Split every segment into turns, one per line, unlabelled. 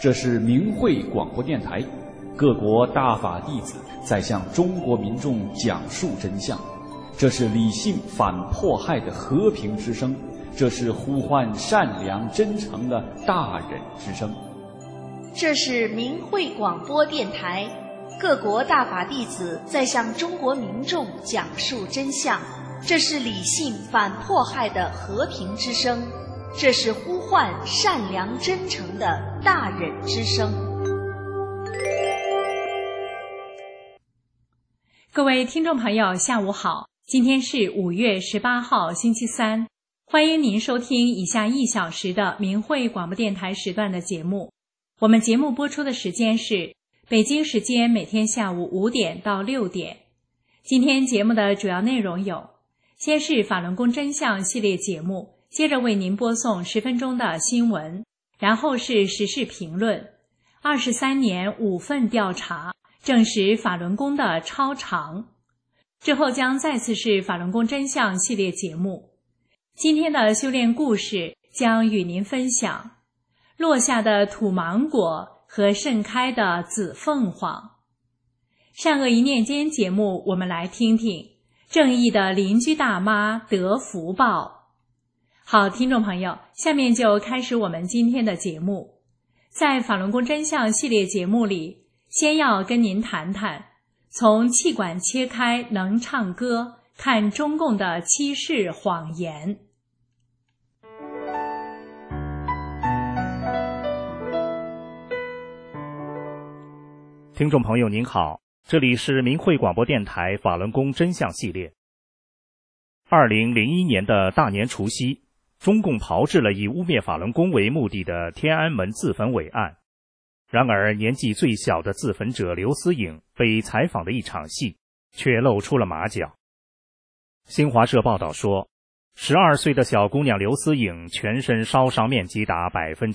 这是明慧广播电台，各国大法弟子在向中国民众讲述真相。这是理性反迫害的和平之声，这是呼唤善良真诚的大忍之声。
这是明慧广播电台，各国大法弟子在向中国民众讲述真相。这是理性反迫害的和平之声，这是呼唤善良真诚的大忍之声。
各位听众朋友，下午好，今天是5月18号，星期三，欢迎您收听以下1小时的明慧广播电台时段的节目。我们节目播出的时间是北京时间每天下午5点到6点。今天节目的主要内容有：先是法轮功真相系列节目，接着为您播送10分钟的新闻，然后是时事评论，23年5份调查证实法轮功的超常，之后将再次是法轮功真相系列节目。今天的修炼故事将与您分享落下的土芒果和盛开的紫凤凰。善恶一念间节目，我们来听听正义的邻居大妈得福报。好，听众朋友，下面就开始我们今天的节目。在法轮功真相系列节目里，先要跟您谈谈从气管切开能唱歌看中共的欺世谎言。
听众朋友您好，这里是明慧广播电台法轮功真相系列。2001年的大年除夕，中共炮制了以污蔑法轮功为目的的天安门自焚伪案。然而年纪最小的自焚者刘思颖被采访的一场戏却露出了马脚。新华社报道说，12岁的小姑娘刘思颖全身烧伤面积达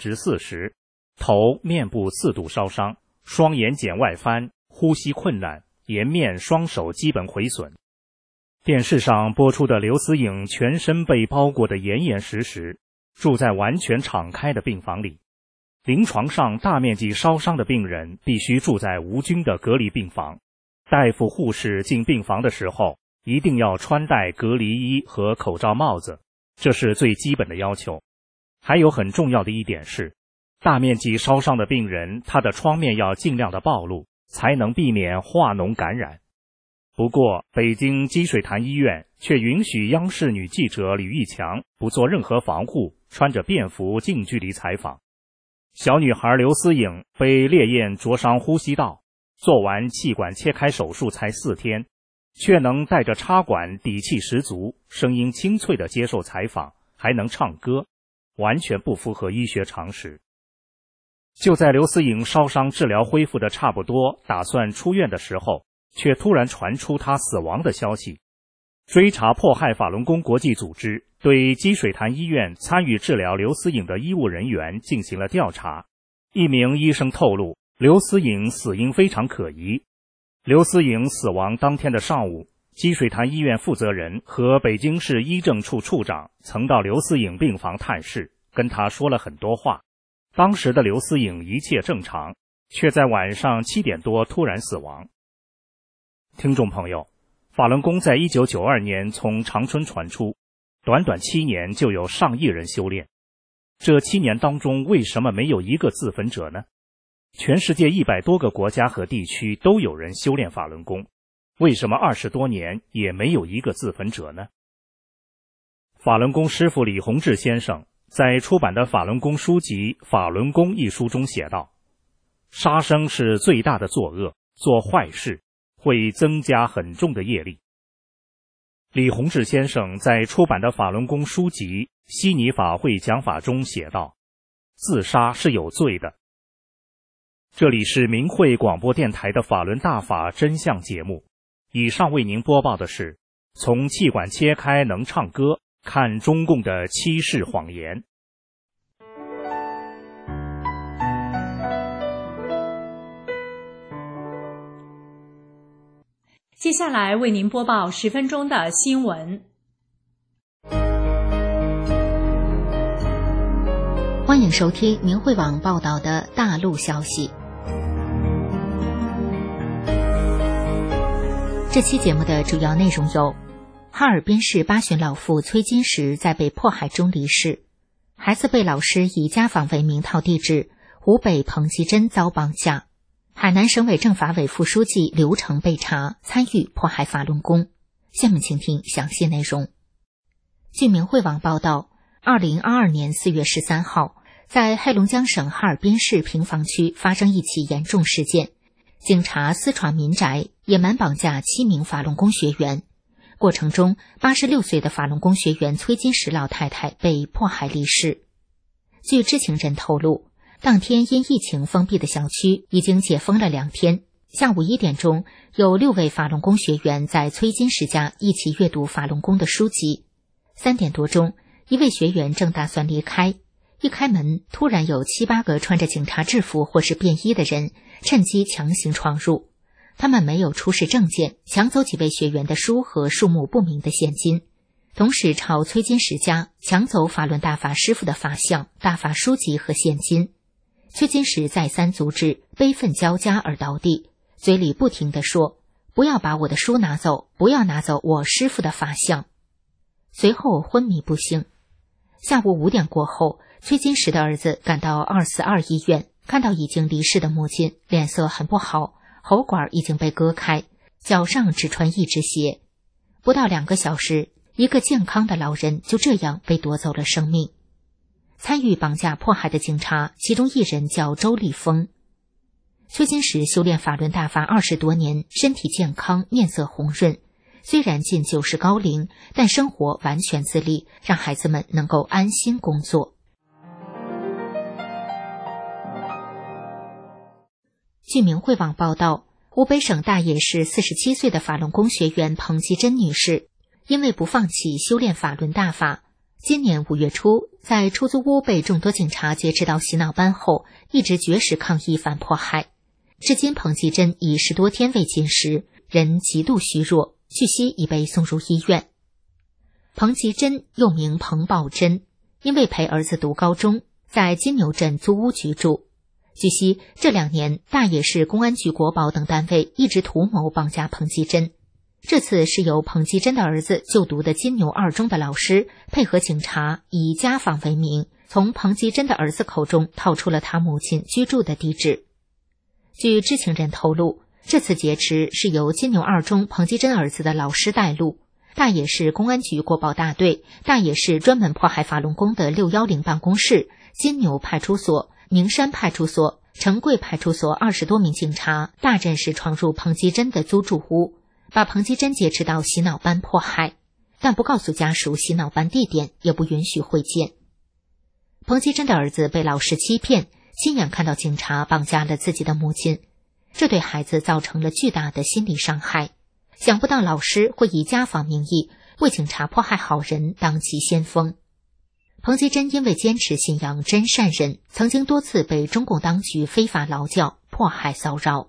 40%， 头面部4度烧伤，双眼睑外翻，呼吸困难，颜面双手基本毁损。电视上播出的刘思颖全身被包裹得严严实实，住在完全敞开的病房里。临床上大面积烧伤的病人必须住在无菌的隔离病房，大夫护士进病房的时候一定要穿戴隔离衣和口罩帽子，这是最基本的要求。还有很重要的一点是，大面积烧伤的病人他的创面要尽量的暴露，才能避免化脓感染。不过北京积水潭医院却允许央视女记者吕玉强不做任何防护，穿着便服近距离采访。小女孩刘思颖被烈焰灼伤呼吸道，做完气管切开手术才4天，却能带着插管底气十足，声音清脆地接受采访，还能唱歌，完全不符合医学常识。就在刘思颖烧伤治疗恢复的差不多，打算出院的时候，却突然传出她死亡的消息。追查迫害法轮功国际组织对积水潭医院参与治疗刘思颖的医务人员进行了调查。一名医生透露，刘思颖死因非常可疑。刘思颖死亡当天的上午，积水潭医院负责人和北京市医政处处长曾到刘思颖病房探视，跟他说了很多话。当时的刘思颖一切正常，却在晚上7点多突然死亡。听众朋友，法轮功在1992年从长春传出，短短7年就有上亿人修炼。这7年当中，为什么没有一个自焚者呢？全世界100多个国家和地区都有人修炼法轮功，为什么20多年也没有一个自焚者呢？法轮功师父李洪志先生在出版的法轮功书籍《法轮功》一书中写道，杀生是最大的作恶，做坏事会增加很重的业力。李洪志先生在出版的法轮功书籍《悉尼法会讲法》中写道，自杀是有罪的。这里是明慧广播电台的法轮大法真相节目，以上为您播报的是从气管切开能唱歌看中共的欺世谎言。
接下来为您播报10分钟的新闻。
欢迎收听明慧网报道的大陆消息。这期节目的主要内容有：哈尔滨市八旬老妇崔金石在被迫害中离世，孩子被老师以家访为名套地址，湖北彭吉珍遭绑架，海南省委政法委副书记刘成被查，参与迫害法轮功。下面请听详细内容。据明慧网报道，2022年4月13号，在黑龙江省哈尔滨市平房区发生一起严重事件，警察私闯民宅，野蛮绑架7名法轮功学员。过程中，86岁的法轮功学员崔金石老太太被迫害离世。据知情人透露，当天因疫情封闭的小区已经解封了2天。下午1点钟，有6位法轮功学员在崔金石家一起阅读法轮功的书籍。3点多钟，一位学员正打算离开，一开门，突然有7、8个穿着警察制服或是便衣的人趁机强行闯入。他们没有出示证件，抢走几位学员的书和数目不明的现金，同时朝崔金石家抢走法轮大法师父的法像、大法书籍和现金。崔金石再三阻止，悲愤交加而倒地，嘴里不停地说：“不要把我的书拿走，不要拿走我师父的法像。”随后昏迷不醒。下午5点过后，崔金石的儿子赶到242医院，看到已经离世的母亲，脸色很不好，喉管已经被割开，脚上只穿一只鞋。不到2个小时，一个健康的老人就这样被夺走了生命。参与绑架迫害的警察，其中一人叫周立峰。崔金石修炼法轮大法20多年，身体健康，面色红润。虽然近90高龄，但生活完全自立，让孩子们能够安心工作。据明慧网报道，湖北省大冶市47岁的法轮功学员彭吉珍女士，因为不放弃修炼法轮大法，今年5月初在出租屋被众多警察劫持到洗脑班后，一直绝食抗议反迫害。至今彭吉珍已10多天未进食，人极度虚弱，据悉已被送入医院。彭吉珍又名彭宝珍，因为陪儿子读高中，在金牛镇租屋居住。据悉，这2年大冶市公安局国保等单位一直图谋绑架彭吉珍。这次是由彭吉珍的儿子就读的金牛2中的老师，配合警察以家访为名，从彭吉珍的儿子口中套出了他母亲居住的地址。据知情人透露，这次劫持是由金牛2中彭吉珍儿子的老师带路，大冶市公安局国保大队、大冶市专门迫害法轮功的610办公室、金牛派出所、名山派出所、城贵派出所20多名警察大阵势闯入彭吉珍的租住屋，把彭吉珍劫持到洗脑班迫害，但不告诉家属洗脑班地点，也不允许会见。彭吉珍的儿子被老师欺骗，亲眼看到警察绑架了自己的母亲，这对孩子造成了巨大的心理伤害。想不到老师会以家访名义为警察迫害好人当起先锋。彭吉珍因为坚持信仰真善忍，曾经多次被中共当局非法劳教、迫害骚扰。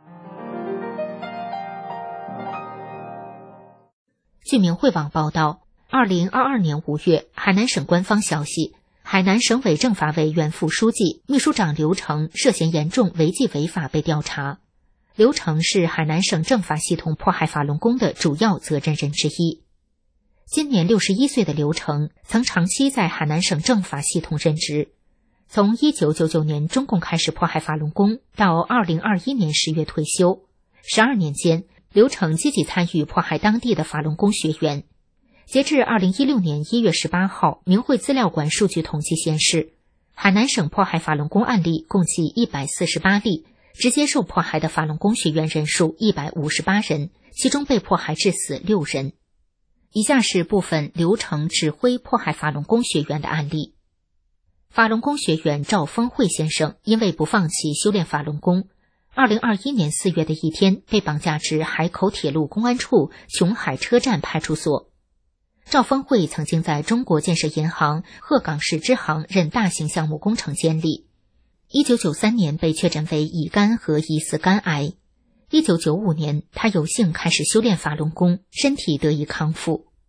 据明慧网报道，2022年5月，海南省官方消息，海南省委政法委原副书记、秘书长刘成涉嫌严重违纪违法被调查。刘成是海南省政法系统迫害法轮功的主要责任人之一。今年61岁的刘成曾长期在海南省政法系统任职，从1999年中共开始迫害法轮功到2021年10月退休，12年间，刘成积极参与迫害当地的法轮功学员。截至2016年1月18号，明慧资料馆数据统计显示，海南省迫害法轮功案例共计148例，直接受迫害的法轮功学员人数158人，其中被迫害致死6人。以下是部分刘成指挥迫害法轮功学员的案例。法轮功学员赵峰慧先生因为不放弃修炼法轮功，2021年4月的一天被绑架至海口铁路公安处琼海车站派出所。赵峰慧曾经在中国建设银行鹤岗市支行任大型项目工程监理。1993年被确诊为乙肝和疑似肝癌。1995年，他有幸开始修炼法轮功，身体得以康复。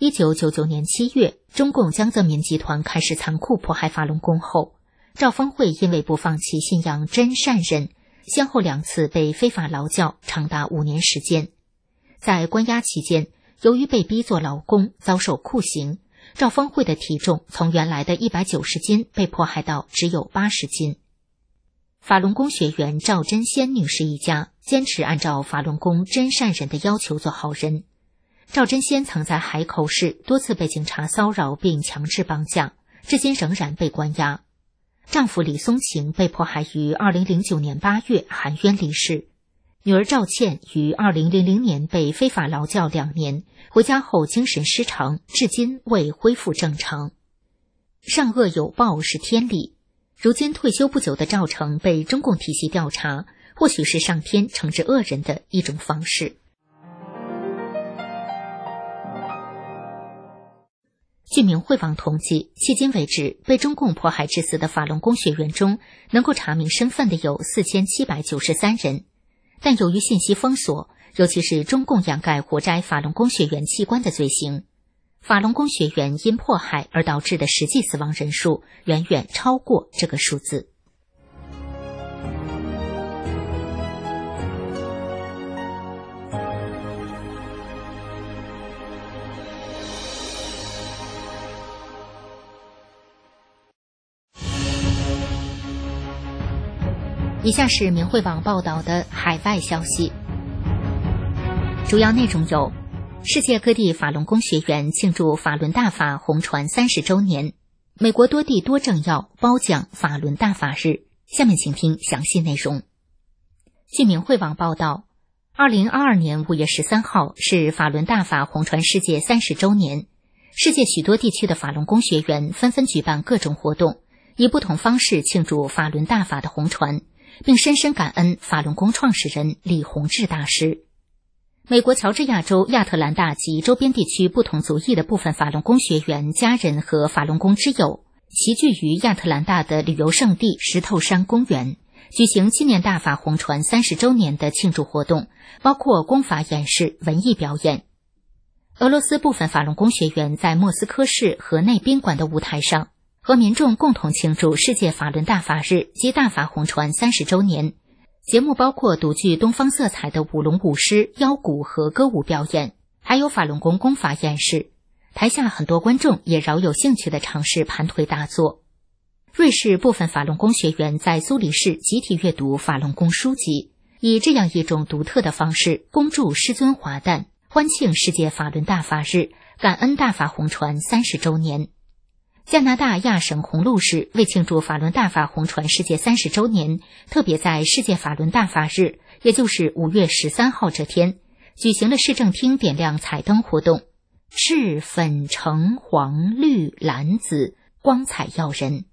1999年7月，中共江泽民集团开始残酷迫害法轮功后，赵峰慧因为不放弃信仰真善忍，先后2次被非法劳教，长达5年时间。在关押期间，由于被逼做劳工，遭受酷刑，赵峰慧的体重从原来的190斤被迫害到只有80斤。法轮功学员赵真仙女士一家坚持按照法轮功真善忍的要求做好人。赵真仙曾在海口市多次被警察骚扰并强制绑架，至今仍然被关押。丈夫李松晴被迫害于2009年8月含冤离世，女儿赵倩于2000年被非法劳教2年，回家后精神失常，至今未恢复正常。善恶有报是天理，如今退休不久的赵成被中共体系调查，或许是上天惩治恶人的一种方式。据明慧网统计，迄今为止被中共迫害致死的法轮功学员中，能够查明身份的有4793人。但由于信息封锁，尤其是中共掩盖活摘法轮功学员器官的罪行，法轮功学员因迫害而导致的实际死亡人数远远超过这个数字。以下是明慧网报道的海外消息，主要内容有：世界各地法轮功学员庆祝法轮大法红传30周年，美国多地多政要褒奖法轮大法日。下面请听详细内容。据明慧网报道，2022年5月13号是法轮大法红传世界30周年，世界许多地区的法轮功学员纷纷举办各种活动，以不同方式庆祝法轮大法的红传，并深深感恩法轮功创始人李洪志大师。美国乔治亚州亚特兰大及周边地区不同族裔的部分法轮功学员家人和法轮功之友齐聚于亚特兰大的旅游胜地石头山公园，举行纪念大法红传30周年的庆祝活动，包括功法演示、文艺表演。俄罗斯部分法轮功学员在莫斯科市河内宾馆的舞台上和民众共同庆祝世界法轮大法日及大法红传30周年。节目包括独具东方色彩的舞龙舞狮、腰鼓和歌舞表演，还有法轮功功法演示。台下很多观众也饶有兴趣地尝试盘腿打坐。瑞士部分法轮功学员在苏黎世集体阅读法轮功书籍，以这样一种独特的方式恭祝师尊华诞，欢庆世界法轮大法日，感恩大法红传30周年。加拿大亚省红鹿市为庆祝法轮大法红传世界30周年，特别在世界法轮大法日，也就是5月13号这天，举行了市政厅点亮彩灯活动，赤、粉、橙、黄、绿、蓝、紫，光彩耀人。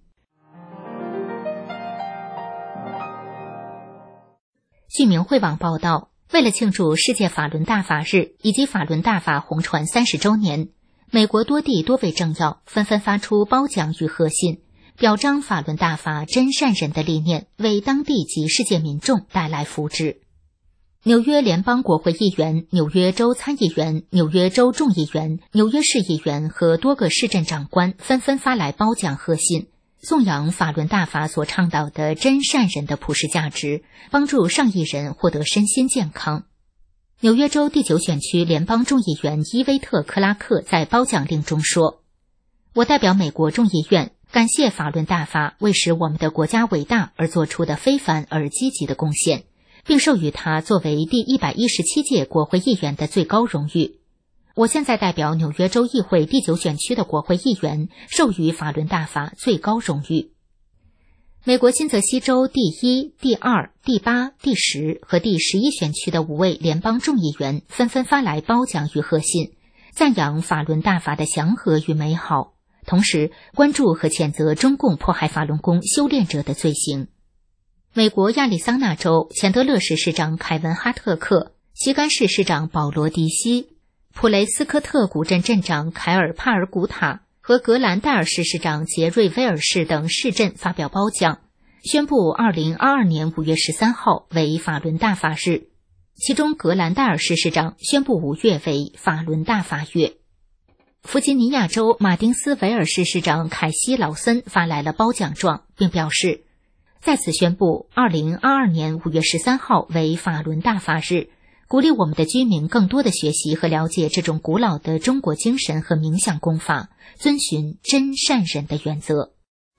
据明慧网报道，为了庆祝世界法轮大法日以及法轮大法红传30周年，美国多地多位政要纷纷发出褒奖与贺信，表彰法轮大法真善忍的理念为当地及世界民众带来福祉。纽约联邦国会议员、纽约州参议员、纽约州众议员、纽约市议员和多个市镇长官纷纷发来褒奖贺信，颂扬法轮大法所倡导的真善忍的普世价值，帮助上亿人获得身心健康。纽约州第9选区联邦众议员伊薇特·克拉克在褒奖令中说：“我代表美国众议院感谢法轮大法为使我们的国家伟大而做出的非凡而积极的贡献，并授予他作为第117届国会议员的最高荣誉。我现在代表纽约州议会第9选区的国会议员授予法轮大法最高荣誉。”美国新泽西州第1、第2、第8、第10和第11选区的5位联邦众议员纷纷发来褒奖与贺信，赞扬法轮大法的祥和与美好，同时关注和谴责中共迫害法轮功修炼者的罪行。美国亚利桑那州钱德勒市市长凯文·哈特克、西干市市长保罗·迪西、普雷斯科特古镇镇长凯尔·帕尔古塔和格兰戴尔市市长杰瑞·威尔士等市镇发表褒奖，宣布2022年5月13号为法轮大法日，其中格兰戴尔市市长宣布5月为法轮大法月。 弗吉尼亚州马丁斯维尔市市长凯西·劳森发来了褒奖状，并表示，在此宣布2022年5月13号为法轮大法日，鼓励我们的居民更多的学习和了解这种古老的中国精神和冥想功法，遵循真善忍的原则。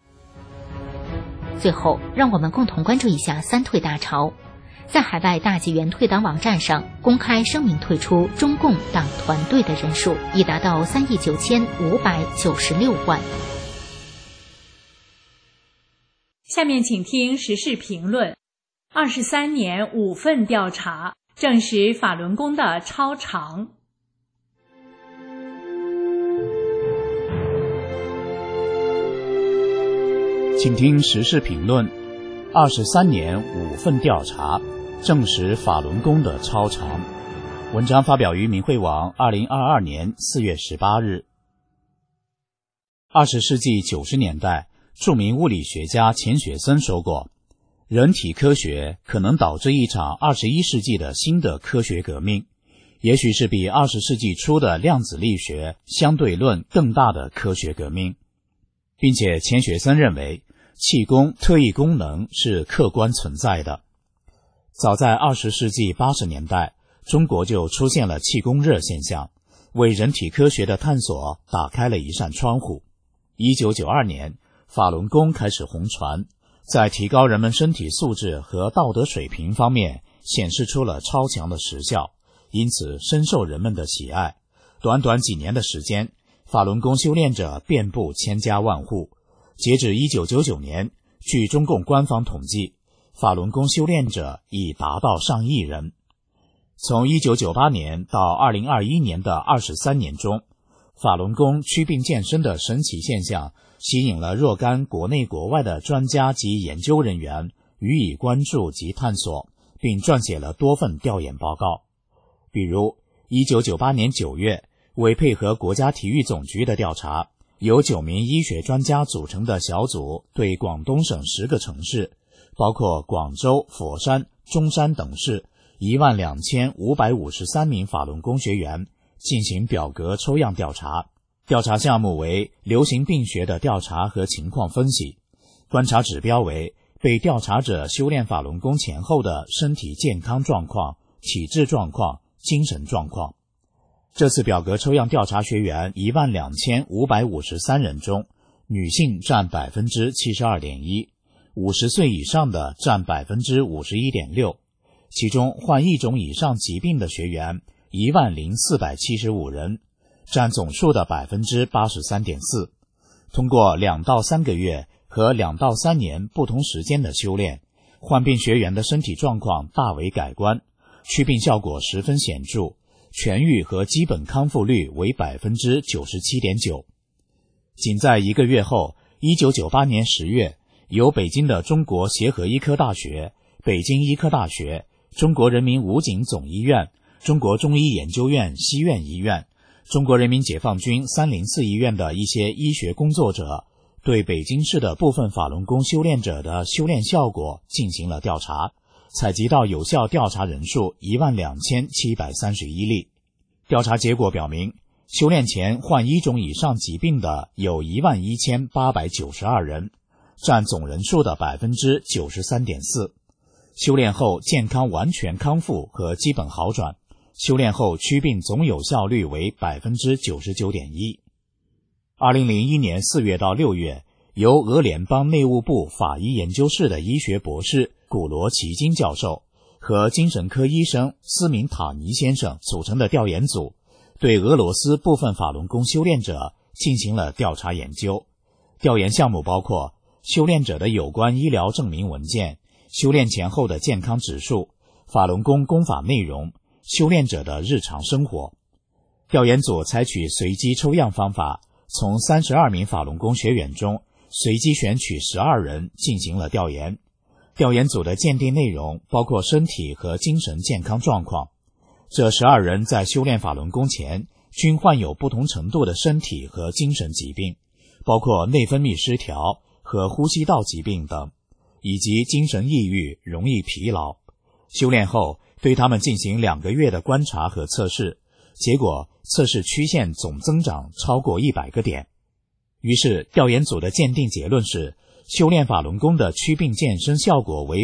最后，让我们共同关注一下三退大潮。在海外大纪元退党网站上公开声明退出中共党团队的人数已达到3亿9596万。
下面请听时事评论。23年5份调查证实法轮功的超常。
请听时事评论。23年5份调查证实法轮功的超常。文章发表于明慧网2022年4月18日。20世纪90年代，著名物理学家钱学森说过，人体科学可能导致一场21世纪的新的科学革命，也许是比20世纪初的量子力学、相对论更大的科学革命。并且钱学森认为，气功特异功能是客观存在的。早在20世纪80年代，中国就出现了气功热现象，为人体科学的探索打开了一扇窗户。1992年，法轮功开始红传，在提高人们身体素质和道德水平方面显示出了超强的实效，因此深受人们的喜爱。短短几年的时间，法轮功修炼者遍布千家万户。截止1999年，据中共官方统计，法轮功修炼者已达到上亿人。从1998年到2021年的23年中，法轮功祛病健身的神奇现象吸引了若干国内国外的专家及研究人员予以关注及探索，并撰写了多份调研报告。比如1998年9月，为配合国家体育总局的调查，由9名医学专家组成的小组对广东省10个城市，包括广州、佛山、中山等市12553名法轮功学员进行表格抽样调查。调查项目为流行病学的调查和情况分析，观察指标为被调查者修炼法轮功前后的身体健康状况、体质状况、精神状况。这次表格抽样调查学员12553人中，女性占 72.1%， 50岁以上的占 51.6%， 其中患一种以上疾病的学员10475人，占总数的 83.4%。 通过2到3个月和2到3年不同时间的修炼，患病学员的身体状况大为改观，祛病效果十分显著，痊愈和基本康复率为 97.9%。 仅在1个月后，1998年10月，由北京的中国协和医科大学、北京医科大学、中国人民武警总医院、中国中医研究院西苑医院、中国人民解放军304医院的一些医学工作者，对北京市的部分法轮功修炼者的修炼效果进行了调查，采集到有效调查人数12731例。调查结果表明，修炼前患一种以上疾病的有11892人，占总人数的 93.4%。 修炼后健康完全康复和基本好转，修炼后祛病总有效率为 99.1%。 2001年4月到6月，由俄联邦内务部法医研究室的医学博士古罗奇金教授和精神科医生斯敏塔尼先生组成的调研组，对俄罗斯部分法轮功修炼者进行了调查研究。调研项目包括修炼者的有关医疗证明文件、修炼前后的健康指数、法轮功功法内容、修炼者的日常生活。调研组采取随机抽样方法，从32名法轮功学员中随机选取12人进行了调研。调研组的鉴定内容包括身体和精神健康状况。这12人在修炼法轮功前均患有不同程度的身体和精神疾病，包括内分泌失调和呼吸道疾病等，以及精神抑郁、容易疲劳。修炼后对他们进行2个月的观察和测试， 结果测试曲线总增长超过100个点。于是调研组的鉴定结论是，修炼法轮功的祛病健身效果为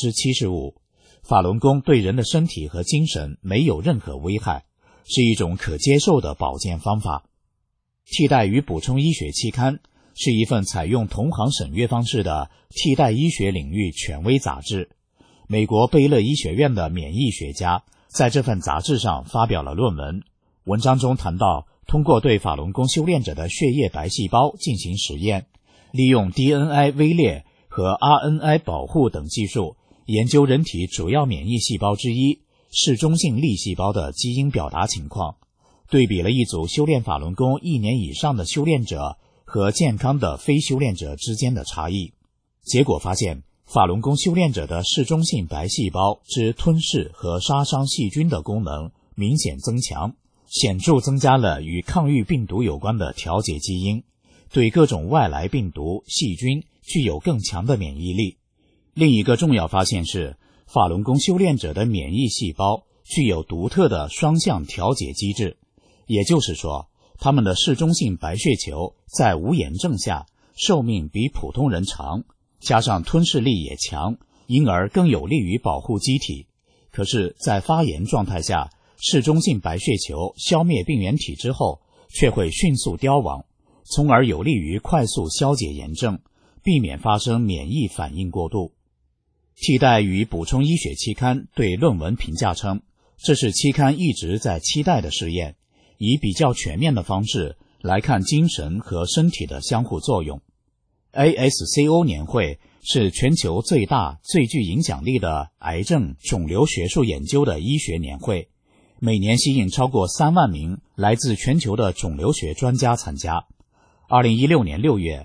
75%， 法轮功对人的身体和精神没有任何危害，是一种可接受的保健方法。替代与补充医学期刊是一份采用同行审阅方式的替代医学领域权威杂志。美国贝勒医学院的免疫学家在这份杂志上发表了论文，文章中谈到，通过对法轮功修炼者的血液白细胞进行实验，利用 DNA 位列和 RNA 保护等技术，研究人体主要免疫细胞之一嗜中性粒细胞的基因表达情况，对比了一组修炼法轮功1年以上的修炼者和健康的非修炼者之间的差异。结果发现，法轮功修炼者的嗜中性白细胞之吞噬和杀伤细菌的功能明显增强，显著增加了与抗御病毒有关的调节基因，对各种外来病毒、细菌具有更强的免疫力。另一个重要发现是，法轮功修炼者的免疫细胞具有独特的双向调节机制，也就是说，他们的嗜中性白血球在无炎症下寿命比普通人长，加上吞噬力也强，因而更有利于保护机体。可是在发炎状态下，嗜中性白血球消灭病原体之后却会迅速凋亡，从而有利于快速消解炎症，避免发生免疫反应过度。替代与补充医学期刊对论文评价称，这是期刊一直在期待的试验，以比较全面的方式来看精神和身体的相互作用。ASCO 年会是全球最大、最具影响力的癌症肿瘤学术研究的医学年会，每年吸引超过3万名来自全球的肿瘤学专家参加。2016年6月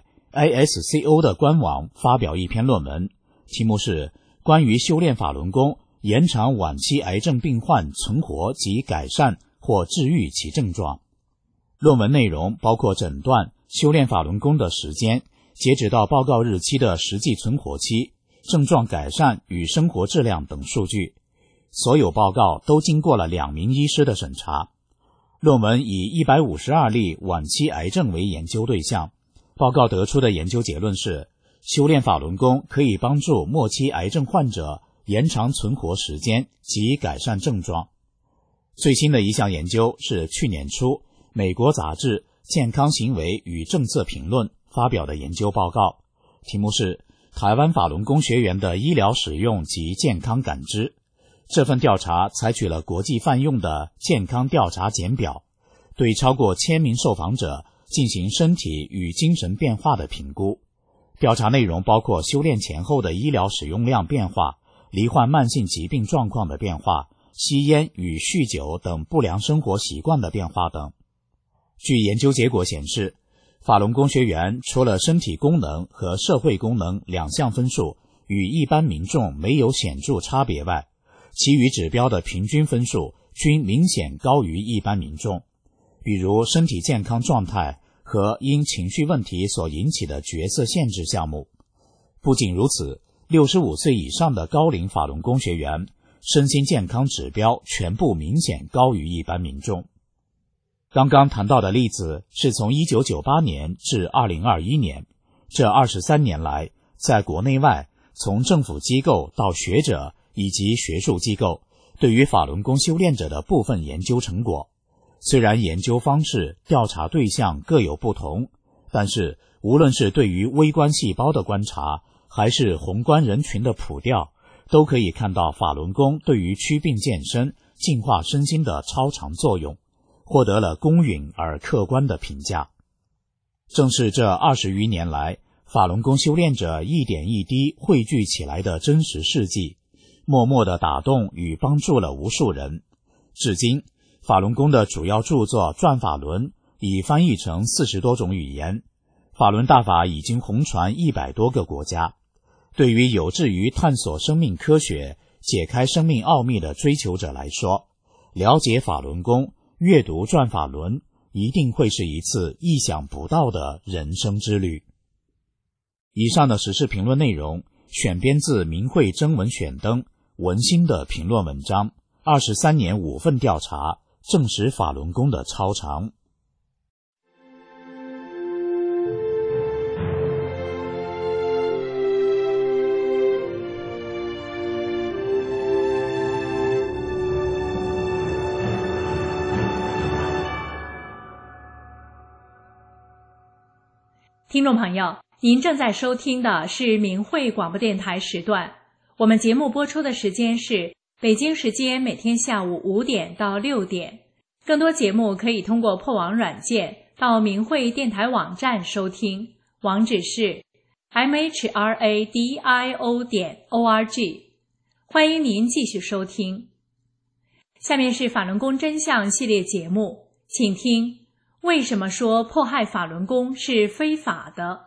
，ASCO 的官网发表一篇论文，题目是关于修炼法轮功延长晚期癌症病患存活及改善或治愈其症状。论文内容包括诊断、修炼法轮功的时间、截止到报告日期的实际存活期、症状改善与生活质量等数据。所有报告都经过了2名医师的审查。论文以152例晚期癌症为研究对象，报告得出的研究结论是，修炼法轮功可以帮助末期癌症患者延长存活时间及改善症状。最新的一项研究是去年初美国杂志《健康行为与政策评论》发表的研究报告，题目是台湾法轮功学员的医疗使用及健康感知。这份调查采取了国际泛用的健康调查简表，对超过1000名受访者进行身体与精神变化的评估。调查内容包括修炼前后的医疗使用量变化、罹患慢性疾病状况的变化、吸烟与酗酒等不良生活习惯的变化等。据研究结果显示，法轮功学员除了身体功能和社会功能2项分数与一般民众没有显著差别外，其余指标的平均分数均明显高于一般民众，比如身体健康状态和因情绪问题所引起的角色限制项目。不仅如此，65岁以上的高龄法轮功学员身心健康指标全部明显高于一般民众。刚刚谈到的例子是从1998年至2021年，这23年来，在国内外，从政府机构到学者以及学术机构对于法轮功修炼者的部分研究成果。虽然研究方式、调查对象各有不同，但是无论是对于微观细胞的观察，还是宏观人群的普调，都可以看到法轮功对于祛病健身、净化身心的超常作用，获得了公允而客观的评价。正是这20余年来，法轮功修炼者一点一滴汇聚起来的真实事迹，默默地打动与帮助了无数人。至今，法轮功的主要著作《转法轮》已翻译成40多种语言，法轮大法已经红传100多个国家。对于有志于探索生命科学、解开生命奥秘的追求者来说，了解法轮功、阅读《转法轮》一定会是一次意想不到的人生之旅。以上的时事评论内容选编自明慧征文选登文心的评论文章，23年5份调查， 证实法轮功的超常。
听众朋友，您正在收听的是明慧广播电台时段，我们节目播出的时间是北京时间每天下午5点到6点。更多节目可以通过破网软件到明慧电台网站收听，网址是 mhradio.org。欢迎您继续收听。下面是法轮功真相系列节目，请听为什么说迫害法轮功是非法的？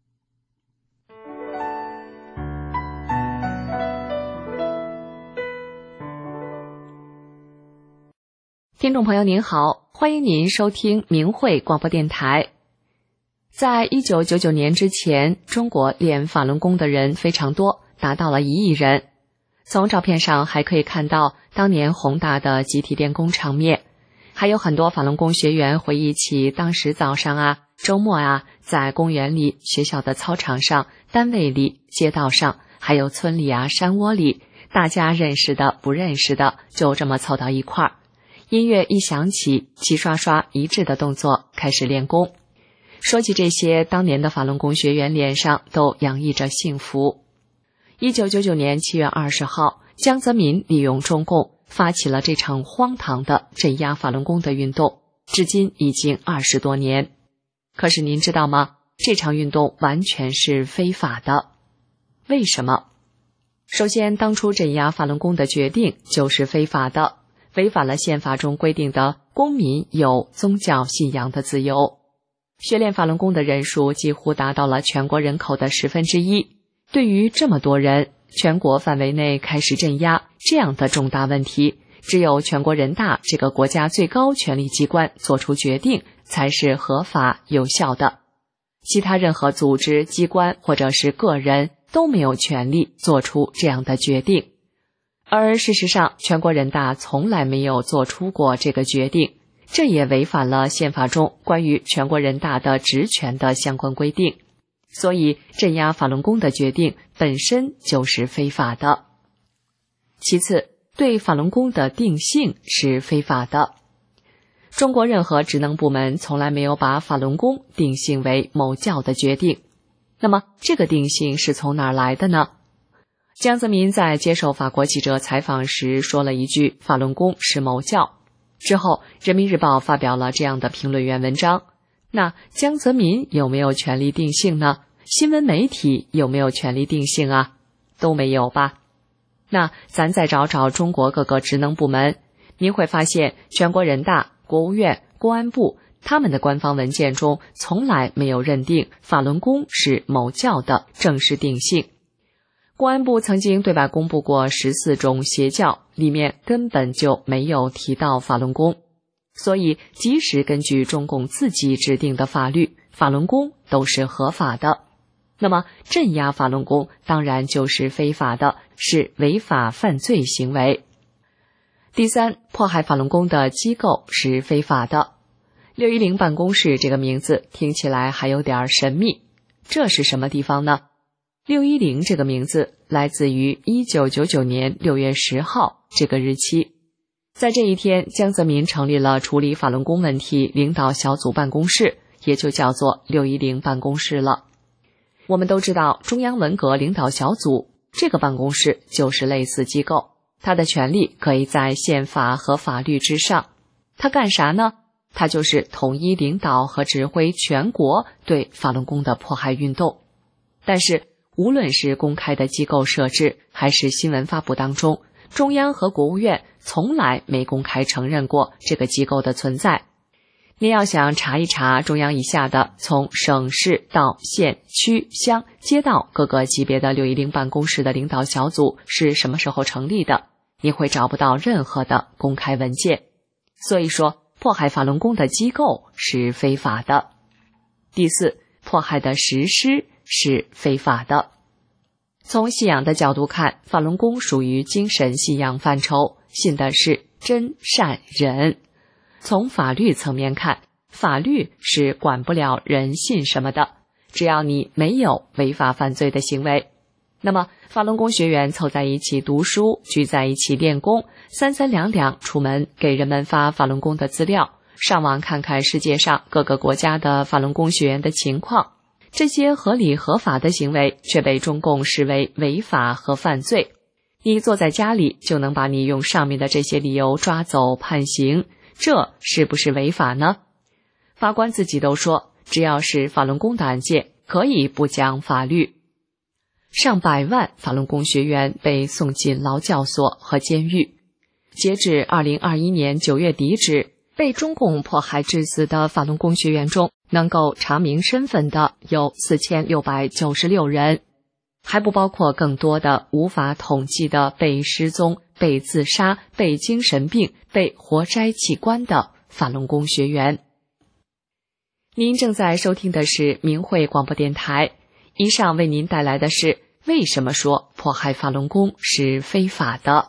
听众朋友您好，欢迎您收听明慧广播电台。在1999年之前，中国练法轮功的人非常多，达到了1亿人。从照片上还可以看到当年宏大的集体练功场面。还有很多法轮功学员回忆起当时早上周末在公园里、学校的操场上、单位里、街道上，还有村里山窝里，大家认识的、不认识的，就这么凑到一块儿。音乐一响起，齐刷刷一致的动作开始练功。说起这些，当年的法轮功学员脸上都洋溢着幸福。1999年7月20号，江泽民利用中共发起了这场荒唐的镇压法轮功的运动，至今已经20多年。可是您知道吗？这场运动完全是非法的。为什么？首先，当初镇压法轮功的决定就是非法的，违反了宪法中规定的公民有宗教信仰的自由。学练法轮功的人数几乎达到了全国人口的1/10。对于这么多人，全国范围内开始镇压这样的重大问题，只有全国人大这个国家最高权力机关做出决定才是合法有效的，其他任何组织、机关或者是个人都没有权利做出这样的决定。而事实上，全国人大从来没有做出过这个决定，这也违反了宪法中关于全国人大的职权的相关规定。所以镇压法轮功的决定本身就是非法的。其次，对法轮功的定性是非法的。中国任何职能部门从来没有把法轮功定性为某教的决定。那么这个定性是从哪儿来的呢？江泽民在接受法国记者采访时说了一句法轮功是某教，之后人民日报发表了这样的评论员文章。那江泽民有没有权利定性呢？新闻媒体有没有权利定性都没有吧。那咱再找找中国各个职能部门，您会发现全国人大、国务院、公安部他们的官方文件中从来没有认定法轮功是某教的正式定性。公安部曾经对外公布过14种邪教，里面根本就没有提到法轮功。所以即使根据中共自己制定的法律，法轮功都是合法的。那么镇压法轮功当然就是非法的，是违法犯罪行为。第三，迫害法轮功的机构是非法的。610办公室这个名字听起来还有点神秘，这是什么地方呢？610这个名字来自于1999年6月10号这个日期。在这一天，江泽民成立了处理法轮功问题领导小组办公室，也就叫做610办公室了。我们都知道，中央文革领导小组这个办公室就是类似机构，它的权力可以在宪法和法律之上。它干啥呢？它就是统一领导和指挥全国对法轮功的迫害运动。但是无论是公开的机构设置还是新闻发布当中，中央和国务院从来没公开承认过这个机构的存在。您要想查一查中央以下的从省市到县区乡街道各个级别的610办公室的领导小组是什么时候成立的，你会找不到任何的公开文件。所以说，迫害法轮功的机构是非法的。第四，迫害的实施是非法的。从信仰的角度看，法轮功属于精神信仰范畴，信的是真善忍。 从法律层面看，法律是管不了人信什么的，只要你没有违法犯罪的行为。那么法轮功学员凑在一起读书，聚在一起练功，三三两两出门给人们发法轮功的资料，上网看看世界上各个国家的法轮功学员的情况，这些合理合法的行为却被中共视为违法和犯罪。你坐在家里就能把你用上面的这些理由抓走判刑，这是不是违法呢？法官自己都说，只要是法轮功的案件，可以不讲法律。上百万法轮功学员被送进劳教所和监狱。截至2021年9月底止，被中共迫害致死的法轮功学员中，能够查明身份的有4696人，还不包括更多的无法统计的被失踪、被自杀、被精神病、被活摘器官的法轮功学员。您正在收听的是明慧广播电台，以上为您带来的是为什么说迫害法轮功是非法的。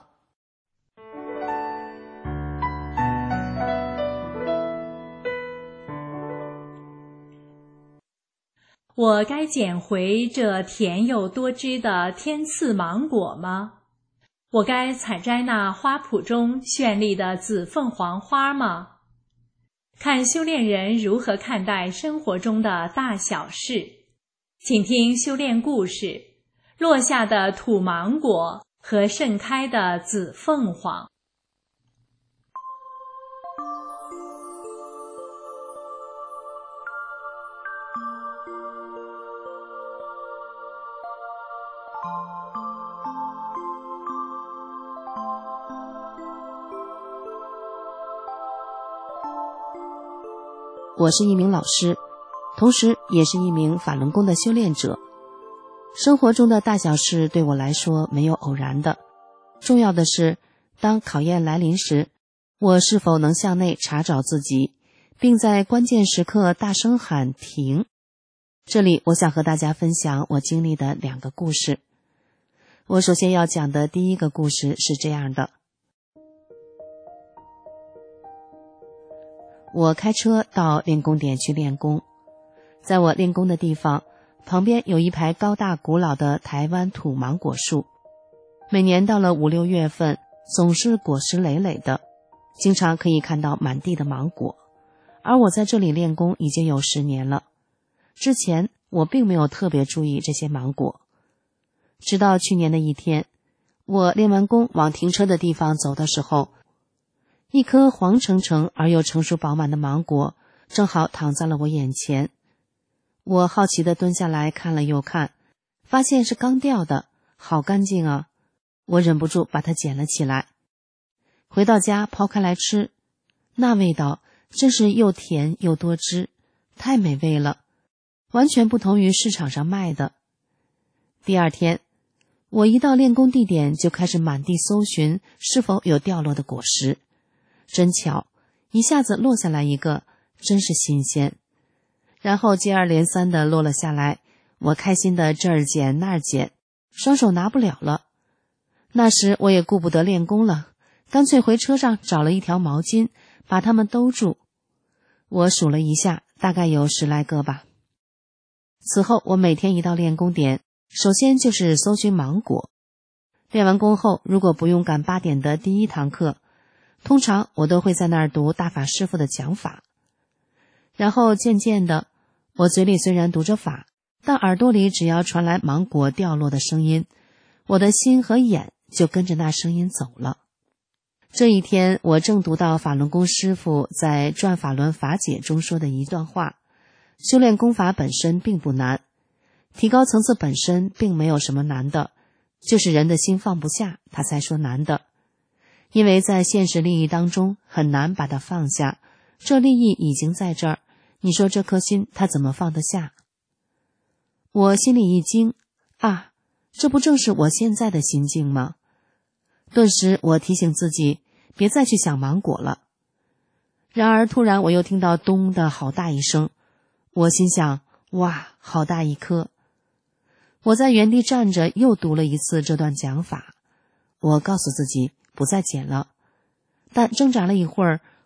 我该捡回这甜又多汁的天赐芒果吗？我该采摘那花圃中绚丽的紫凤凰花吗？看修炼人如何看待生活中的大小事，请听修炼故事：落下的土芒果和盛开的紫凤凰。
我是一名老师，同时也是一名法轮功的修炼者。生活中的大小事对我来说没有偶然的，重要的是，当考验来临时，我是否能向内查找自己，并在关键时刻大声喊停。这里我想和大家分享我经历的2个故事。我首先要讲的第一个故事是这样的。我开车到练功点去练功，在我练功的地方旁边有一排高大古老的台湾土芒果树，每年到了5、6月份总是果实累累的，经常可以看到满地的芒果。而我在这里练功已经有10年了，之前我并没有特别注意这些芒果。直到去年的一天，我练完功往停车的地方走的时候，一颗黄澄澄而又成熟饱满的芒果正好躺在了我眼前。我好奇地蹲下来看了又看，发现是刚掉的，好干净啊！我忍不住把它捡了起来。回到家剖开来吃，那味道真是又甜又多汁，太美味了，完全不同于市场上卖的。第二天，我一到练功地点就开始满地搜寻是否有掉落的果实。真巧，一下子落下来一个，真是新鲜。然后接二连三地落了下来，我开心的这儿捡那儿捡，双手拿不了了。那时我也顾不得练功了，干脆回车上找了一条毛巾，把它们兜住。我数了一下，大概有10来个吧。此后我每天一到练功点，首先就是搜寻芒果。练完功后，如果不用赶8点的第1堂课，通常我都会在那儿读大法师父的讲法。然后渐渐的，我嘴里虽然读着法，但耳朵里只要传来芒果掉落的声音，我的心和眼就跟着那声音走了。这一天，我正读到法轮功师父在《转法轮法解》中说的一段话：修炼功法本身并不难，提高层次本身并没有什么难的，就是人的心放不下，他才说难的。因为在现实利益当中很难把它放下，这利益已经在这儿，你说这颗心他怎么放得下？我心里一惊，啊，这不正是我现在的心境吗？顿时我提醒自己别再去想芒果了。然而突然我又听到咚的好大一声，我心想，哇，好大一颗。我在原地站着又读了一次这段讲法，我告诉自己不再捡了，但挣扎了一会儿，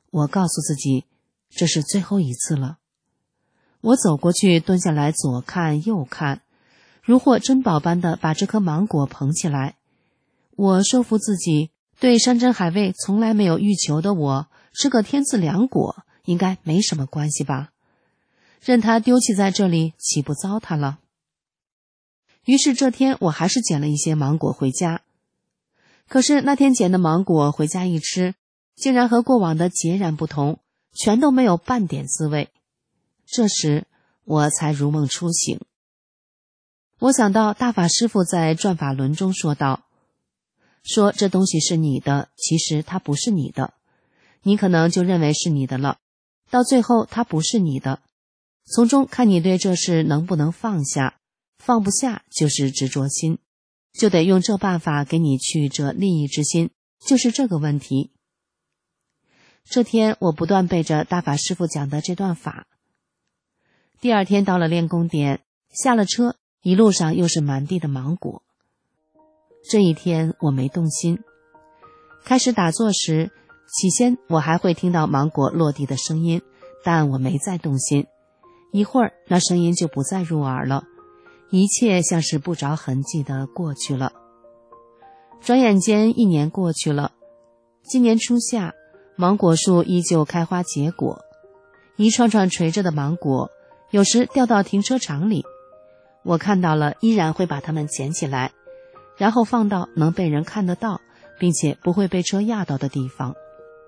我告诉自己，这是最后一次了。我走过去，蹲下来，左看右看，如获珍宝般的把这颗芒果捧起来。我说服自己，对山珍海味从来没有欲求的我，吃个天赐良果应该没什么关系吧，任它丢弃在这里，岂不糟蹋了？于是这天我还是捡了一些芒果回家。可是那天捡的芒果回家一吃，竟然和过往的截然不同，全都没有半点滋味。这时我才如梦初醒。我想到大法师父在转法轮中说道，说这东西是你的，其实它不是你的，你可能就认为是你的了，到最后它不是你的，从中看你对这事能不能放下，放不下就是执着心，就得用这办法给你去这利益之心，就是这个问题。这天我不断背着大法师父讲的这段法。第二天到了练功点，下了车，一路上又是满地的芒果。这一天我没动心。开始打坐时，起先我还会听到芒果落地的声音，但我没再动心。一会儿那声音就不再入耳了，一切像是不着痕迹地过去了。转眼间1年过去了，今年初夏，芒果树依旧开花结果，一串串垂着的芒果有时掉到停车场里，我看到了依然会把它们捡起来，然后放到能被人看得到并且不会被车压到的地方。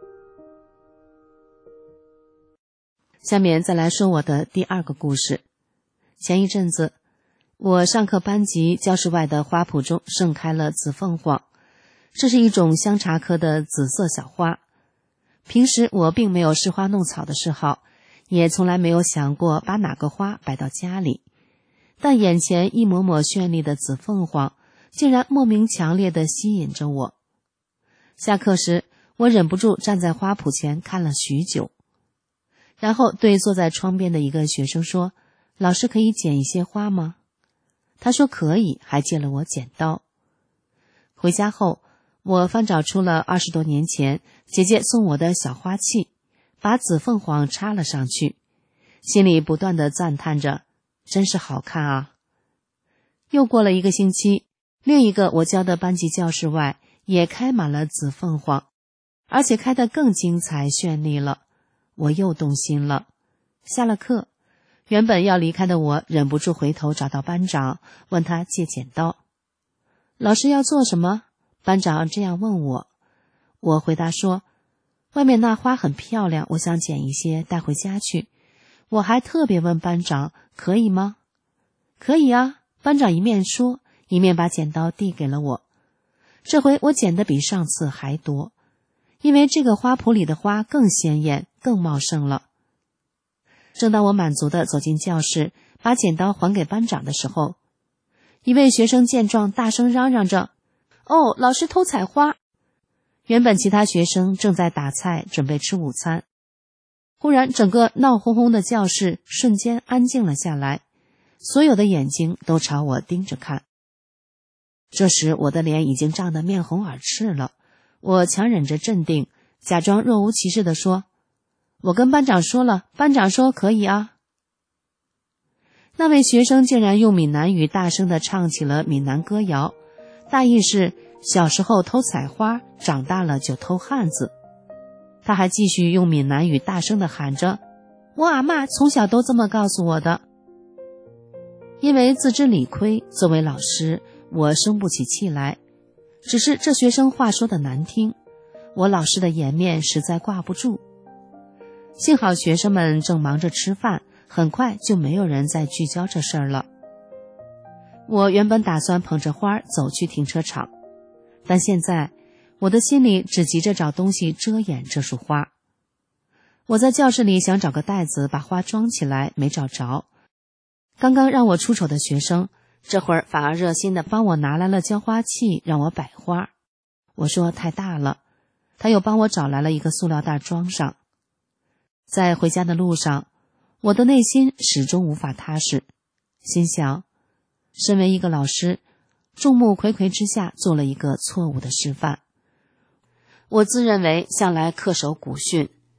下面再来说我的第二个故事。前一阵子我上课班级教室外的花圃中盛开了紫凤凰，这是一种香茶科的紫色小花。平时我并没有试花弄草的嗜好，也从来没有想过把哪个花摆到家里，但眼前一抹抹绚丽的紫凤凰竟然莫名强烈地吸引着我。下课时我忍不住站在花圃前看了许久，然后对坐在窗边的一个学生说，老师可以剪一些花吗？他说可以，还借了我剪刀。回家后我翻找出了20多年前姐姐送我的小花器，把紫凤凰插了上去，心里不断地赞叹着，真是好看啊。又过了1个星期，另一个我教的班级教室外也开满了紫凤凰，而且开得更精彩绚丽了。我又动心了。下了课，原本要离开的我忍不住回头找到班长，问他借剪刀。老师要做什么？班长这样问我。我回答说，外面那花很漂亮，我想剪一些带回家去。我还特别问班长，可以吗？可以啊，班长一面说，一面把剪刀递给了我。这回我剪得比上次还多，因为这个花圃里的花更鲜艳，更茂盛了。正当我满足地走进教室，把剪刀还给班长的时候，一位学生见状大声嚷嚷着，哦，老师偷采花。原本其他学生正在打菜准备吃午餐，忽然整个闹哄哄的教室瞬间安静了下来，所有的眼睛都朝我盯着看。这时我的脸已经涨得面红耳赤了，我强忍着镇定，假装若无其事地说，我跟班长说了，班长说可以啊。那位学生竟然用闽南语大声地唱起了闽南歌谣，大意是小时候偷采花，长大了就偷汉子。他还继续用闽南语大声地喊着，我阿嬷从小都这么告诉我的。因为自知理亏，作为老师我生不起气来，只是这学生话说的难听，我老师的颜面实在挂不住。幸好学生们正忙着吃饭，很快就没有人再聚焦这事儿了。我原本打算捧着花走去停车场，但现在我的心里只急着找东西遮掩这束花。我在教室里想找个袋子把花装起来，没找着。刚刚让我出丑的学生，这会儿反而热心地帮我拿来了浇花器，让我摆花。我说太大了，他又帮我找来了一个塑料袋装上。在回家的路上，我的内心始终无法踏实，心想，身为一个老师，众目睽睽之下做了一个错误的示范。我自认为向来恪守古训，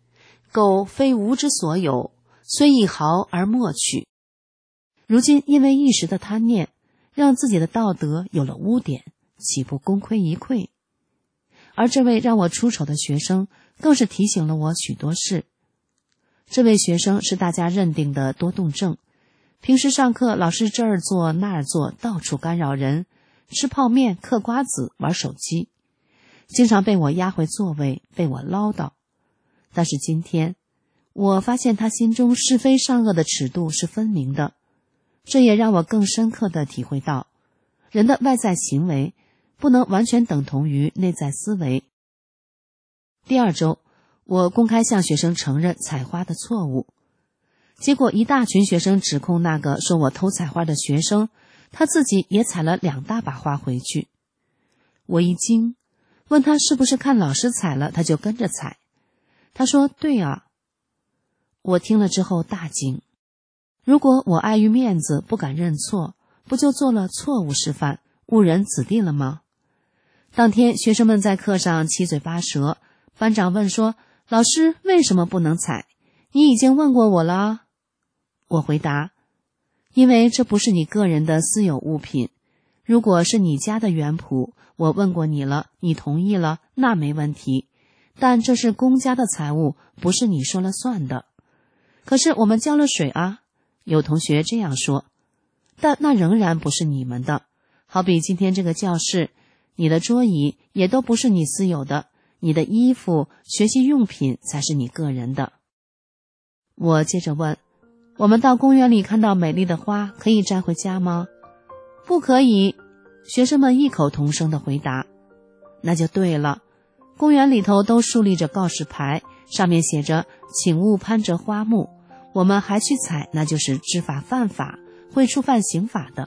苟非吾之所有，虽一毫而莫取。如今因为一时的贪念，让自己的道德有了污点，岂不功亏一篑？而这位让我出丑的学生更是提醒了我许多事。这位学生是大家认定的多动症，平时上课老是这儿坐那儿坐，到处干扰人，吃泡面嗑瓜子玩手机，经常被我压回座位，被我唠叨。但是今天我发现他心中是非善恶的尺度是分明的，这也让我更深刻地体会到，人的外在行为不能完全等同于内在思维。第2周，我公开向学生承认采花的错误，结果一大群学生指控那个说我偷采花的学生，他自己也采了2大把花回去。我一惊，问他是不是看老师采了他就跟着采，他说对啊。我听了之后大惊，如果我碍于面子不敢认错，不就做了错误示范，误人子弟了吗？当天学生们在课上七嘴八舌，班长问说，老师为什么不能采？你已经问过我了。我回答，因为这不是你个人的私有物品，如果是你家的园圃，我问过你了，你同意了，那没问题，但这是公家的财物，不是你说了算的。可是我们浇了水啊，有同学这样说，但那仍然不是你们的。好比今天这个教室，你的桌椅也都不是你私有的，你的衣服、学习用品才是你个人的。我接着问，我们到公园里看到美丽的花，可以摘回家吗？不可以，学生们异口同声地回答。那就对了，公园里头都竖立着告示牌，上面写着请勿攀折花木，我们还去采，那就是知法犯法，会触犯刑法的。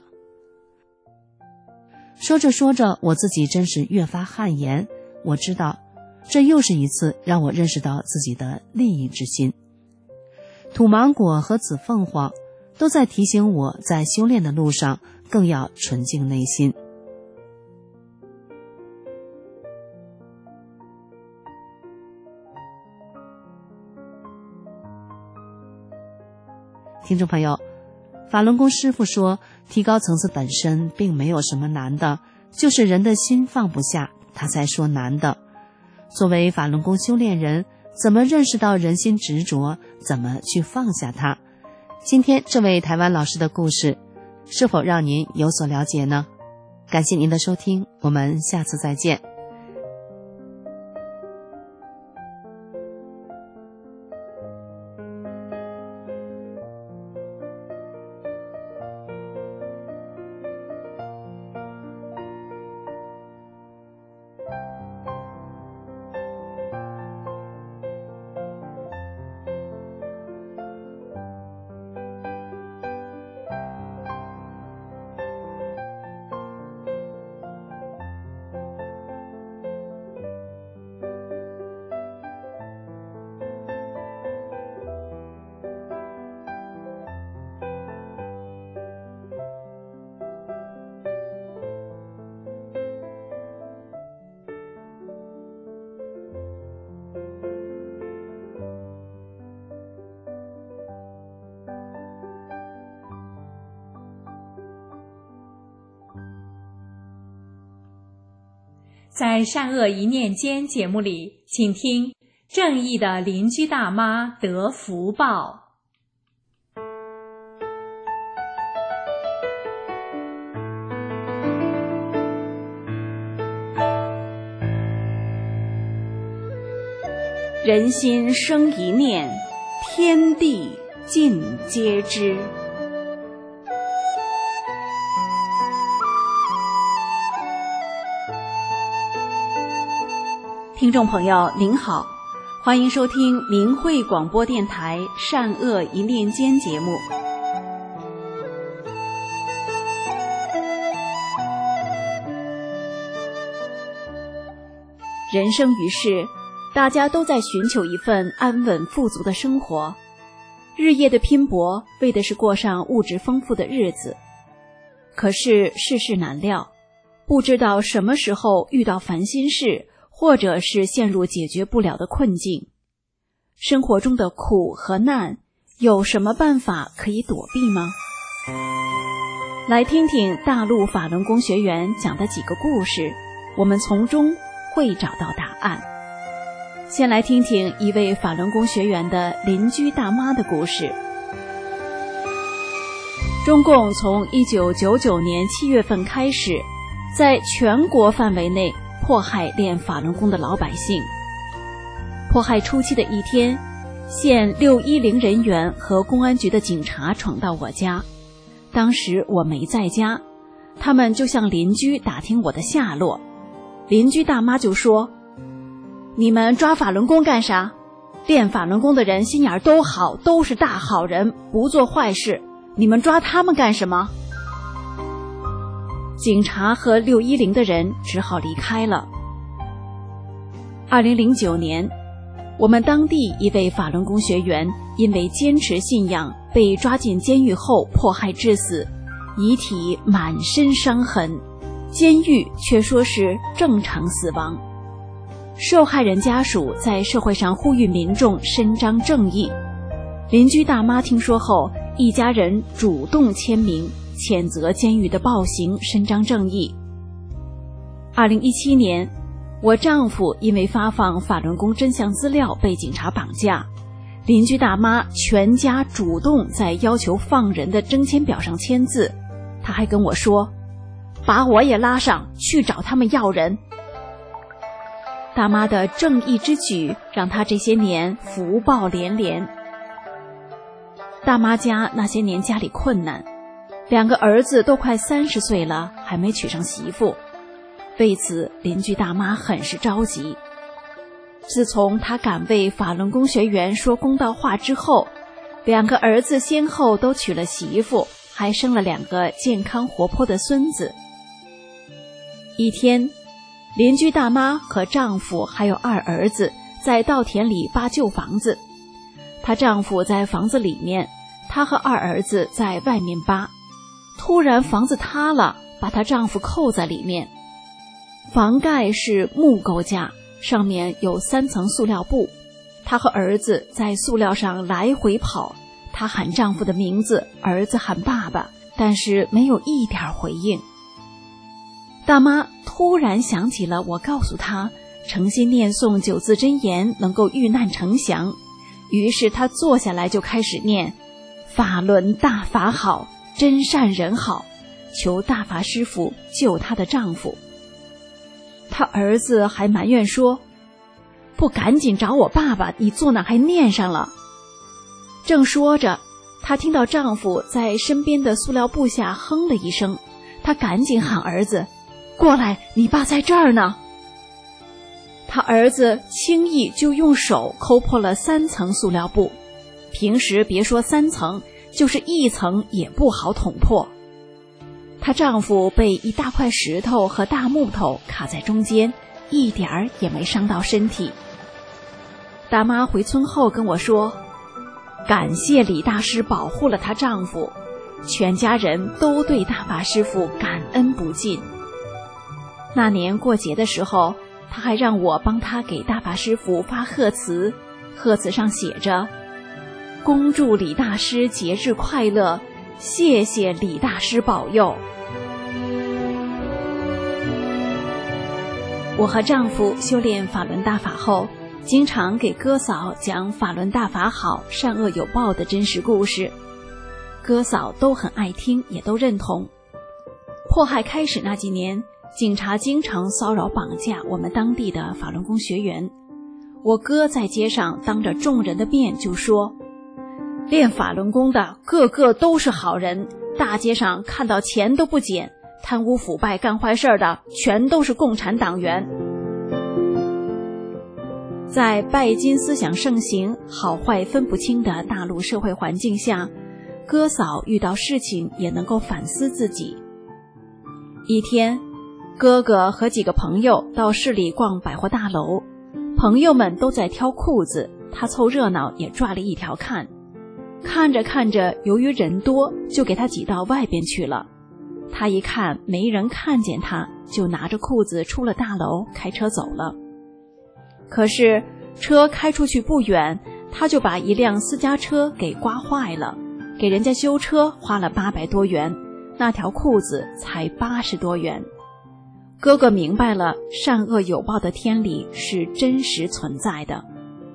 说着说着，我自己真是越发汗颜，我知道这又是一次让我认识到自己的利益之心。土芒果和紫凤凰都在提醒我，在修炼的路上更要纯净内心。听众朋友，法轮功师父说，提高层次本身并没有什么难的，就是人的心放不下，他才说难的。作为法轮功修炼人，怎么认识到人心执着，怎么去放下它？今天这位台湾老师的故事，是否让您有所了解呢？感谢您的收听，我们下次再见。
在善恶一念间节目里，请听正义的邻居大妈得福报。
人心生一念，天地尽皆知。听众朋友您好，欢迎收听明慧广播电台善恶一念间节目。人生于世，大家都在寻求一份安稳富足的生活，日夜的拼搏，为的是过上物质丰富的日子。可是世事难料，不知道什么时候遇到烦心事，或者是陷入解决不了的困境。
生活中的苦和难，有什么办法可以躲避吗？来听听大陆法轮功学员讲的几个故事，我们从中会找到答案。先来听听一位法轮功学员的邻居大妈的故事。中共从1999年7月份开始，在全国范围内迫害练法轮功的老百姓。迫害初期的一天，县610人员和公安局的警察闯到我家，当时我没在家，他们就向邻居打听我的下落。邻居大妈就说：“你们抓法轮功干啥？练法轮功的人心眼都好，都是大好人，不做坏事，你们抓他们干什么？”警察和610的人只好离开了。2009年，我们当地一位法轮功学员因为坚持信仰被抓进监狱后迫害致死，遗体满身伤痕，监狱却说是正常死亡。受害人家属在社会上呼吁民众伸张正义。邻居大妈听说后，一家人主动签名谴责监狱的暴行，伸张正义。2017年，我丈夫因为发放法轮功真相资料被警察绑架，邻居大妈全家主动在要求放人的征签表上签字，她还跟我说：“把我也拉上去找他们要人。”大妈的正义之举让她这些年福报连连。大妈家那些年家里困难，2个儿子都快30岁了，还没娶上媳妇。为此，邻居大妈很是着急。自从她敢为法轮功学员说公道话之后，2个儿子先后都娶了媳妇，还生了2个健康活泼的孙子。一天，邻居大妈和丈夫还有2儿子在稻田里扒旧房子，她丈夫在房子里面，她和2儿子在外面扒。突然房子塌了，把她丈夫扣在里面。房盖是木构架，上面有3层塑料布，她和儿子在塑料上来回跑，她喊丈夫的名字，儿子喊爸爸，但是没有一点回应。大妈突然想起了我告诉她诚心念诵9字真言能够遇难成祥，于是她坐下来就开始念：法轮大法好，真善人好，求大法师父救她的丈夫。她儿子还埋怨说：不赶紧找我爸爸，你坐那还念上了。正说着，她听到丈夫在身边的塑料布下哼了一声，她赶紧喊儿子：过来，你爸在这儿呢。他儿子轻易就用手抠破了3层塑料布，平时别说3层，就是1层也不好捅破。她丈夫被一大块石头和大木头卡在中间，一点儿也没伤到身体。大妈回村后跟我说，感谢李大师保护了她丈夫，全家人都对大法师父感恩不尽。那年过节的时候，他还让我帮他给大法师父发贺词，贺词上写着：恭祝李大师节日快乐，谢谢李大师保佑。我和丈夫修炼法轮大法后，经常给哥嫂讲法轮大法好，善恶有报的真实故事，哥嫂都很爱听，也都认同。迫害开始那几年，警察经常骚扰绑架我们当地的法轮功学员。我哥在街上当着众人的面就说，练法轮功的个个都是好人，大街上看到钱都不捡，贪污腐败干坏事的全都是共产党员。在拜金思想盛行、好坏分不清的大陆社会环境下，哥嫂遇到事情也能够反思自己。一天，哥哥和几个朋友到市里逛百货大楼，朋友们都在挑裤子，他凑热闹也抓了一条看。看着看着，由于人多，就给他挤到外边去了。他一看没人看见他，就拿着裤子出了大楼，开车走了。可是车开出去不远， 他就把一辆私家车给刮坏了，给人家修车花了800多元，那条裤子才80多元。哥哥明白了，善恶有报的天理是真实存在的。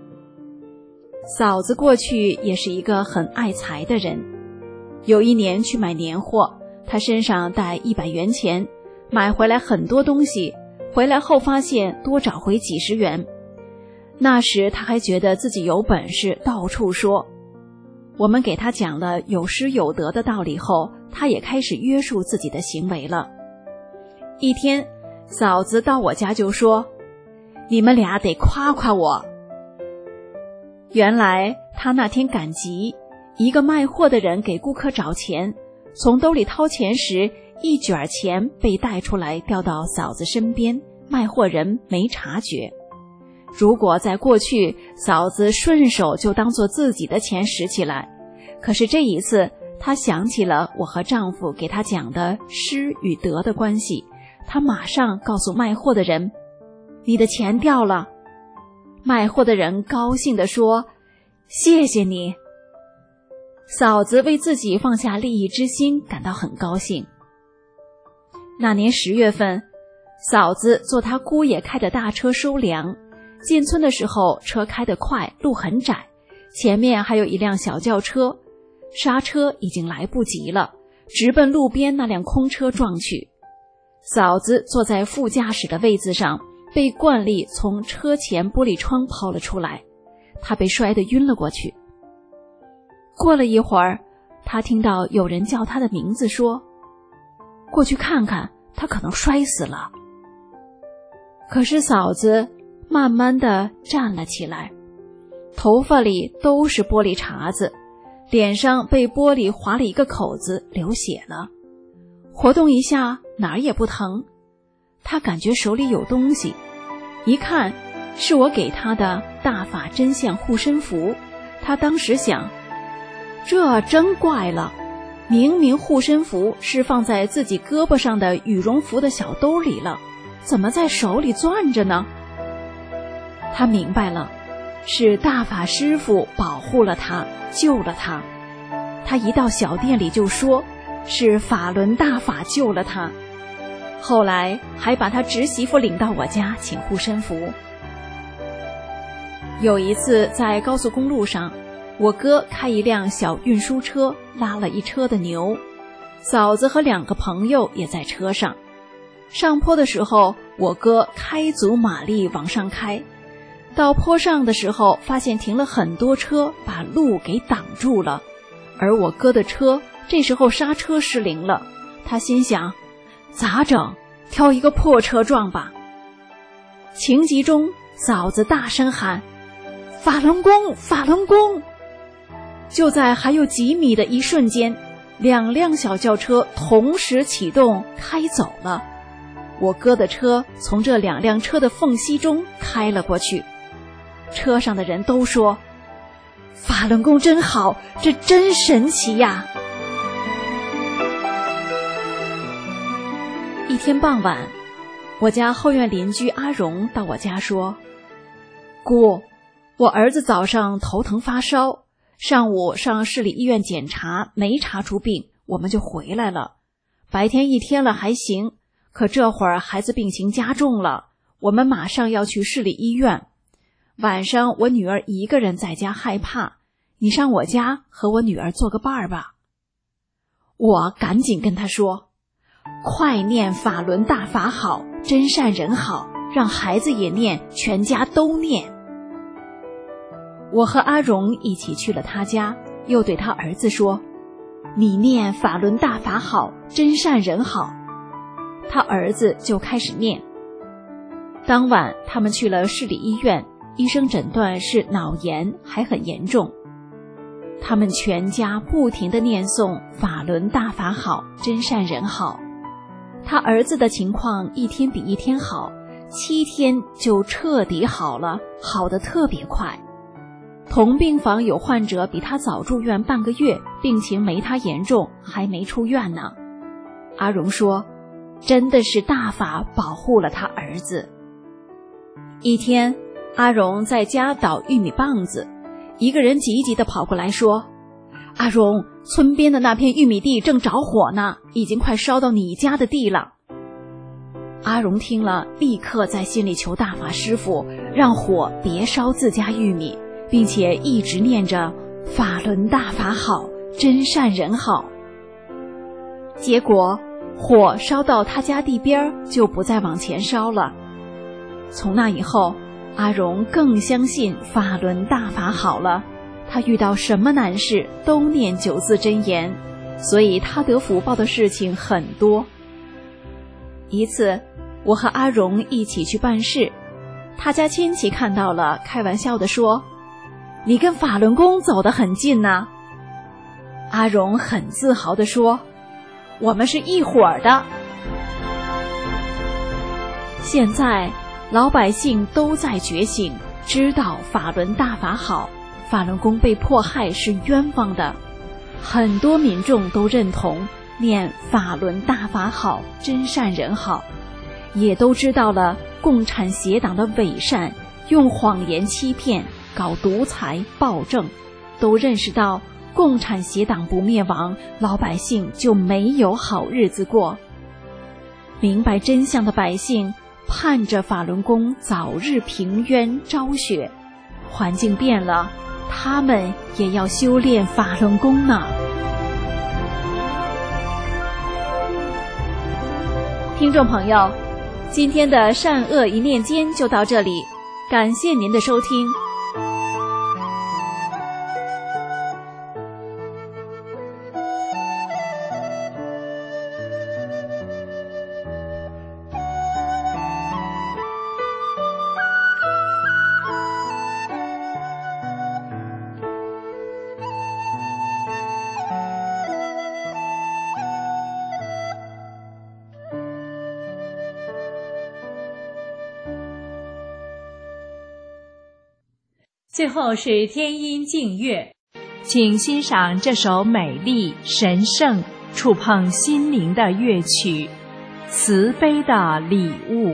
嫂子过去也是一个很爱财的人，有一年去买年货，她身上带100元钱，买回来很多东西，回来后发现多找回几十元。那时她还觉得自己有本事，到处说。我们给她讲了有失有得的道理后，她也开始约束自己的行为了。一天，嫂子到我家就说：“你们俩得夸夸我。”原来她那天赶集，一个卖货的人给顾客找钱，从兜里掏钱时，一卷钱被带出来掉到嫂子身边，卖货人没察觉。如果在过去，嫂子顺手就当做自己的钱拾起来，可是这一次她想起了我和丈夫给她讲的失与得的关系，她马上告诉卖货的人：“你的钱掉了。”卖货的人高兴地说：“谢谢你。”嫂子为自己放下利益之心感到很高兴。那年10月份，嫂子坐她姑爷开的大车收粮，进村的时候车开得快，路很窄，前面还有一辆小轿车，刹车已经来不及了，直奔路边那辆空车撞去。嫂子坐在副驾驶的位子上，被惯力从车前玻璃窗抛了出来，她被摔得晕了过去。过了一会儿，她听到有人叫她的名字，说：“过去看看，她可能摔死了。”可是嫂子慢慢地站了起来，头发里都是玻璃碴子，脸上被玻璃划了一个口子，流血了。活动一下哪儿也不疼，她感觉手里有东西，一看是我给她的大法真相护身符。她当时想，这真怪了，明明护身符是放在自己胳膊上的羽绒服的小兜里了，怎么在手里攥着呢？她明白了，是大法师父保护了她，救了她。她一到小店里就说，是法轮大法救了她。后来还把她侄媳妇领到我家请护身符。有一次在高速公路上，我哥开一辆小运输车，拉了一车的牛，嫂子和2个朋友也在车上。上坡的时候，我哥开足马力往上开，到坡上的时候发现停了很多车，把路给挡住了，而我哥的车这时候刹车失灵了。他心想，咋整？挑一个破车撞吧。情急中，嫂子大声喊：“法轮功，法轮功！”就在还有几米的一瞬间，2辆小轿车同时启动开走了。我哥的车从这2辆车的缝隙中开了过去。车上的人都说，法轮功真好，这真神奇呀。一天傍晚，我家后院邻居阿荣到我家说，姑，我儿子早上头疼发烧，上午上市里医院检查，没查出病，我们就回来了。白天一天了还行，可这会儿孩子病情加重了，我们马上要去市里医院。晚上我女儿一个人在家害怕，你上我家和我女儿做个伴儿吧。我赶紧跟她说，快念法轮大法好，真善人好，让孩子也念，全家都念。我和阿荣一起去了他家，又对他儿子说，你念法轮大法好，真善人好。他儿子就开始念。当晚他们去了市里医院，医生诊断是脑炎，还很严重。他们全家不停地念诵法轮大法好，真善人好。他儿子的情况一天比一天好，7天就彻底好了，好得特别快。同病房有患者比他早住院半个月，病情没他严重，还没出院呢。阿荣说，真的是大法保护了他儿子。一天，阿荣在家捣玉米棒子， 一个人急急地跑过来说：“阿荣，村边的那片玉米地正着火呢，已经快烧到你家的地了。”阿荣听了，立刻在心里求大法师父，让火别烧自家玉米，并且一直念着法轮大法好，真善人好。结果火烧到他家地边就不再往前烧了。从那以后，阿荣更相信法轮大法好了，他遇到什么难事都念9字真言，所以他得福报的事情很多。一次，我和阿荣一起去办事，他家亲戚看到了，开玩笑地说：“你跟法轮功走得很近呢。”阿荣很自豪地说：“我们是一伙儿的。”现在老百姓都在觉醒，知道法轮大法好，法轮功被迫害是冤枉的，很多民众都认同念法轮大法好，真善人好，也都知道了共产邪党的伪善，用谎言欺骗，搞独裁暴政，都认识到共产邪党不灭亡，老百姓就没有好日子过。明白真相的百姓盼着法轮功早日平冤昭雪，环境变了，他们也要修炼法轮功呢。听众朋友，今天的善恶一念间就到这里，感谢您的收听。
最后是天音静乐，请欣赏这首美丽、神圣、触碰心灵的乐曲《慈悲的礼物》。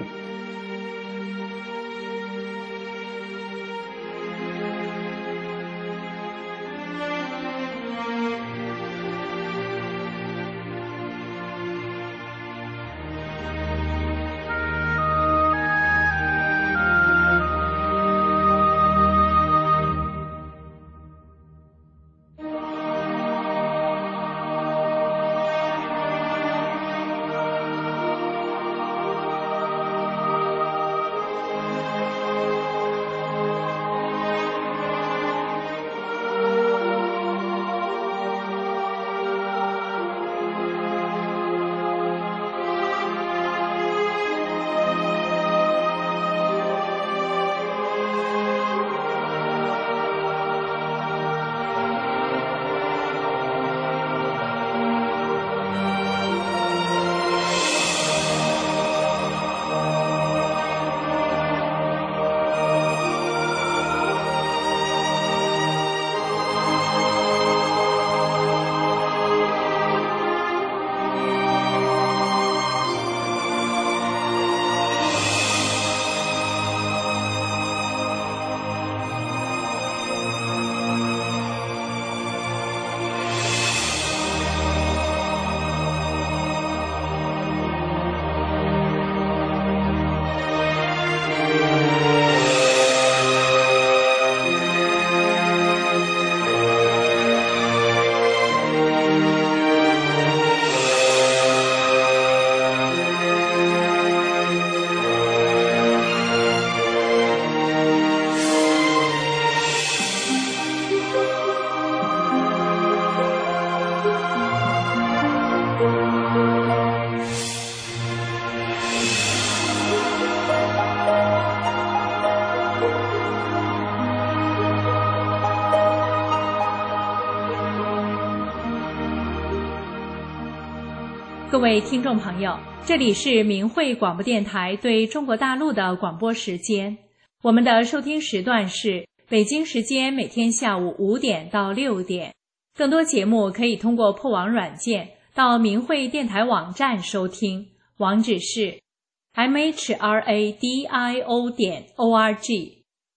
各位听众朋友，这里是明慧广播电台对中国大陆的广播时间。我们的收听时段是北京时间每天下午5点到6点。更多节目可以通过破网软件到明慧电台网站收听，网址是mhradio.org。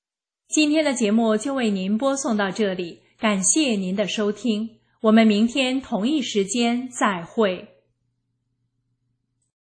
今天的节目就为您播送到这里，感谢您的收听，我们明天同一时间再会。